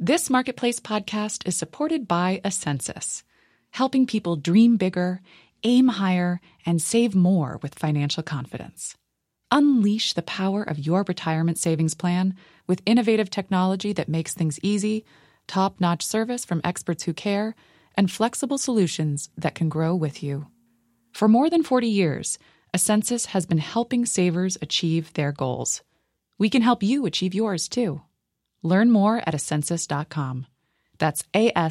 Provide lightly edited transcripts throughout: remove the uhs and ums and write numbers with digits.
This Marketplace podcast is supported by Ascensus, helping people dream bigger, aim higher, and save more with financial confidence. Unleash the power of your retirement savings plan with innovative technology that makes things easy, top-notch service from experts who care, and flexible solutions that can grow with you. For more than 40 years, Ascensus has been helping savers achieve their goals. We can help you achieve yours, too. Learn more at Ascensus.com. That's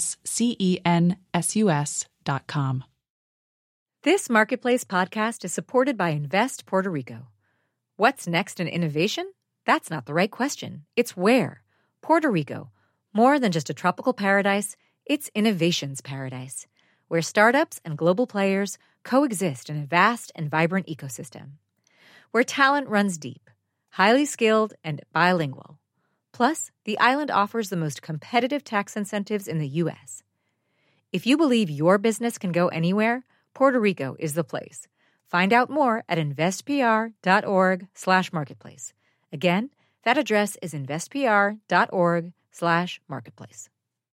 ASCENSUS.com. This Marketplace podcast is supported by Invest Puerto Rico. What's next in innovation? That's not the right question. It's where. Puerto Rico. More than just a tropical paradise, it's innovation's paradise, where startups and global players coexist in a vast and vibrant ecosystem. Where talent runs deep, highly skilled, and bilingual. Plus, the island offers the most competitive tax incentives in the U.S. If you believe your business can go anywhere, Puerto Rico is the place. Find out more at investpr.org/marketplace. Again, that address is investpr.org/marketplace.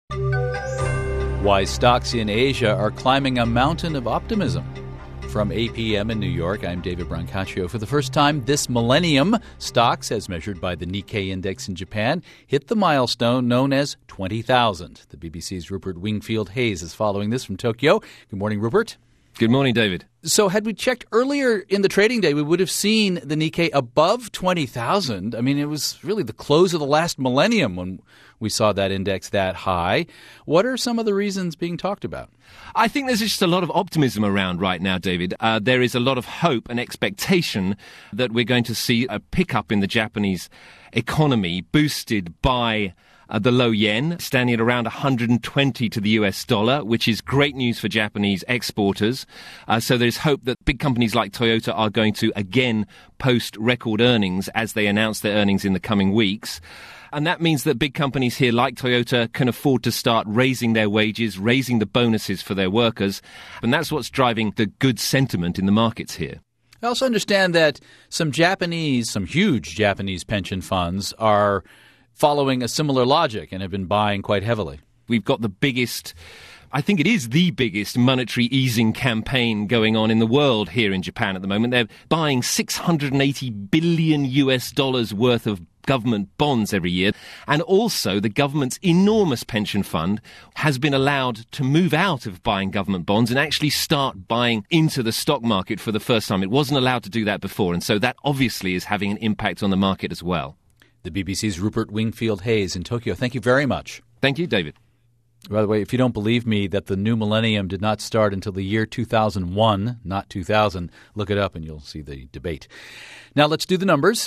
Why stocks in Asia are climbing a mountain of optimism. From APM in New York, I'm David Brancaccio. For the first time this millennium, stocks, as measured by the Nikkei index in Japan, hit the milestone known as 20,000. The BBC's Rupert Wingfield-Hayes is following this from Tokyo. Good morning, Rupert. Good morning, David. So had we checked earlier in the trading day, we would have seen the Nikkei above 20,000. I mean, it was really the close of the last millennium when we saw that index that high. What are some of the reasons being talked about? I think there's just a lot of optimism around right now, David. There is a lot of hope and expectation that we're going to see a pickup in the Japanese economy boosted by the low yen, standing at around 120 to the US dollar, which is great news for Japanese exporters. So there's hope that big companies like Toyota are going to again post record earnings as they announce their earnings in the coming weeks. And that means that big companies here like Toyota can afford to start raising their wages, raising the bonuses for their workers. And that's what's driving the good sentiment in the markets here. I also understand that some huge Japanese pension funds are following a similar logic and have been buying quite heavily. We've got the biggest, I think it is the biggest monetary easing campaign going on in the world here in Japan at the moment. They're buying $680 billion worth of government bonds every year. And also the government's enormous pension fund has been allowed to move out of buying government bonds and actually start buying into the stock market for the first time. It wasn't allowed to do that before. And so that obviously is having an impact on the market as well. The BBC's Rupert Wingfield-Hayes in Tokyo. Thank you very much. Thank you, David. By the way, if you don't believe me that the new millennium did not start until the year 2001, not 2000, look it up and you'll see the debate. Now let's do the numbers.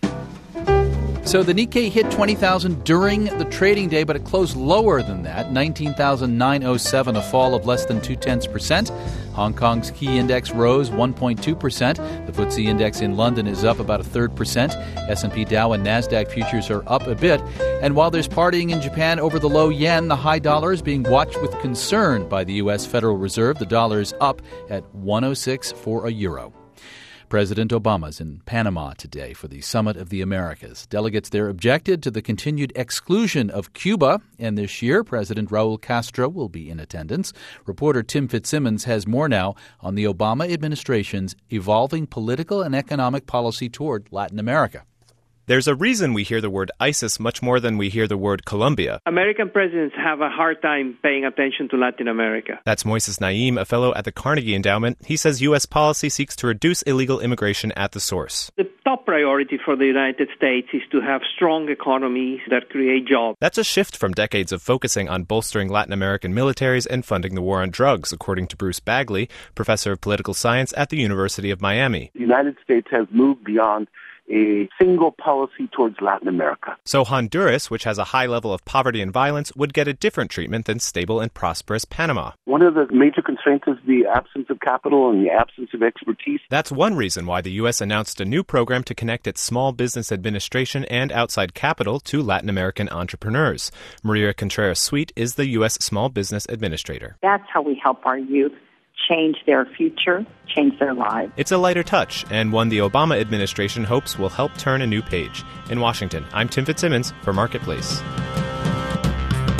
So the Nikkei hit 20,000 during the trading day, but it closed lower than that, 19,907, a fall of less than 0.2%. Hong Kong's key index rose 1.2%. The FTSE index in London is up about 0.33%. S&P Dow and NASDAQ futures are up a bit. And while there's partying in Japan over the low yen, the high dollar is being watched with concern by the U.S. Federal Reserve. The dollar is up at 106 for a euro. President Obama's in Panama today for the Summit of the Americas. Delegates there objected to the continued exclusion of Cuba, and this year President Raul Castro will be in attendance. Reporter Tim Fitzsimmons has more now on the Obama administration's evolving political and economic policy toward Latin America. There's a reason we hear the word ISIS much more than we hear the word Colombia. American presidents have a hard time paying attention to Latin America. That's Moises Naim, a fellow at the Carnegie Endowment. He says U.S. policy seeks to reduce illegal immigration at the source. The top priority for the United States is to have strong economies that create jobs. That's a shift from decades of focusing on bolstering Latin American militaries and funding the war on drugs, according to Bruce Bagley, professor of political science at the University of Miami. The United States has moved beyond a single policy towards Latin America. So Honduras, which has a high level of poverty and violence, would get a different treatment than stable and prosperous Panama. One of the major constraints is the absence of capital and the absence of expertise. That's one reason why the U.S. announced a new program to connect its small business administration and outside capital to Latin American entrepreneurs. Maria Contreras-Sweet is the U.S. Small Business Administrator. That's how we help our youth change their future, change their lives. It's a lighter touch, and one the Obama administration hopes will help turn a new page. In Washington, I'm Tim Fitzsimmons for Marketplace.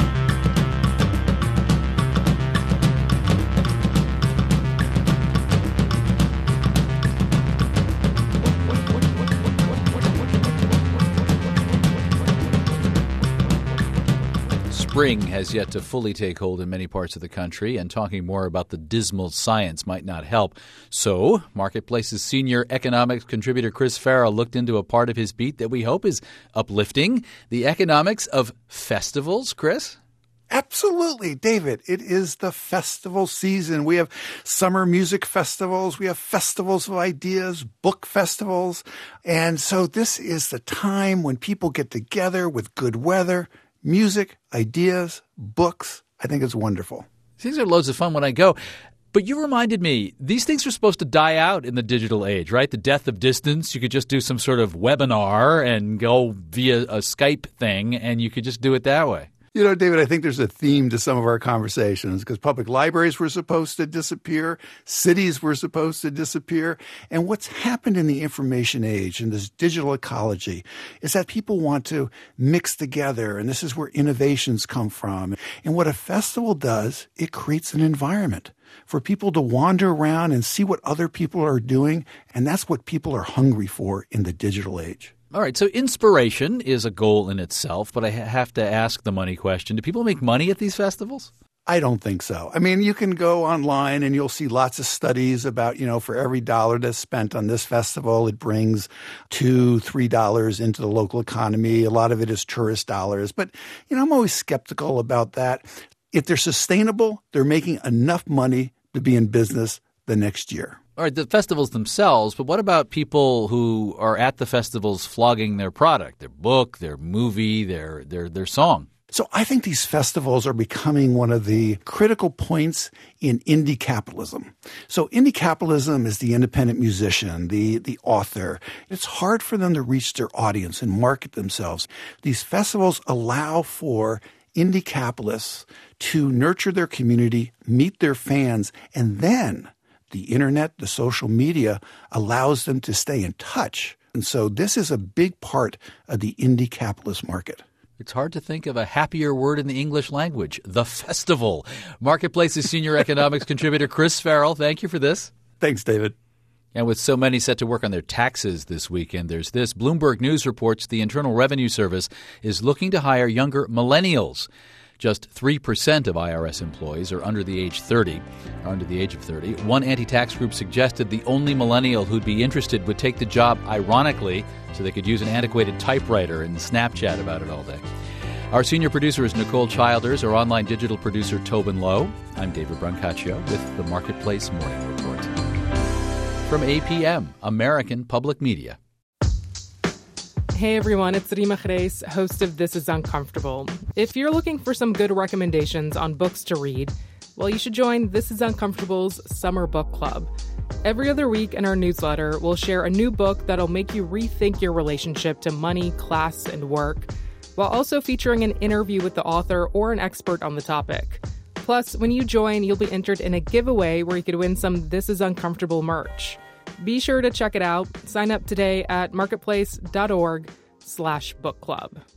spring has yet to fully take hold in many parts of the country, and talking more about the dismal science might not help. So, Marketplace's senior economics contributor Chris Farrell looked into a part of his beat that we hope is uplifting, the economics of festivals. Chris? Absolutely, David. It is the festival season. We have summer music festivals. We have festivals of ideas, book festivals. And so this is the time when people get together with good weather, music, ideas, books. I think it's wonderful. These are loads of fun when I go. But you reminded me, these things are supposed to die out in the digital age, right? The death of distance. You could just do some sort of webinar and go via a Skype thing, and you could just do it that way. You know, David, I think there's a theme to some of our conversations because public libraries were supposed to disappear, cities were supposed to disappear. And what's happened in the information age and this digital ecology is that people want to mix together, and this is where innovations come from. And what a festival does, it creates an environment for people to wander around and see what other people are doing, and that's what people are hungry for in the digital age. All right, so inspiration is a goal in itself, but I have to ask the money question. Do people make money at these festivals? I don't think so. I mean, you can go online and you'll see lots of studies about, for every dollar that's spent on this festival, it brings $2, $3 into the local economy. A lot of it is tourist dollars. But, I'm always skeptical about that. If they're sustainable, they're making enough money to be in business the next year. All right, the festivals themselves, but what about people who are at the festivals flogging their product, their book, their movie, their song? So I think these festivals are becoming one of the critical points in indie capitalism. So indie capitalism is the independent musician, the author. It's hard for them to reach their audience and market themselves. These festivals allow for indie capitalists to nurture their community, meet their fans, and then the internet, the social media allows them to stay in touch. And so this is a big part of the indie capitalist market. It's hard to think of a happier word in the English language, the festival. Marketplace's senior economics contributor Chris Farrell, thank you for this. Thanks, David. And with so many set to work on their taxes this weekend, there's this. Bloomberg News reports the Internal Revenue Service is looking to hire younger millennials. Just 3% of IRS employees are under the age of 30. One anti-tax group suggested the only millennial who'd be interested would take the job ironically so they could use an antiquated typewriter and Snapchat about it all day. Our senior producer is Nicole Childers, our online digital producer Tobin Lowe. I'm David Brancaccio with the Marketplace Morning Report. From APM, American Public Media. Hey everyone, it's Rima Reis, host of This Is Uncomfortable. If you're looking for some good recommendations on books to read, well, you should join This Is Uncomfortable's Summer Book Club. Every other week in our newsletter, we'll share a new book that'll make you rethink your relationship to money, class, and work, while also featuring an interview with the author or an expert on the topic. Plus, when you join, you'll be entered in a giveaway where you could win some This Is Uncomfortable merch. Be sure to check it out. Sign up today at marketplace.org/book club.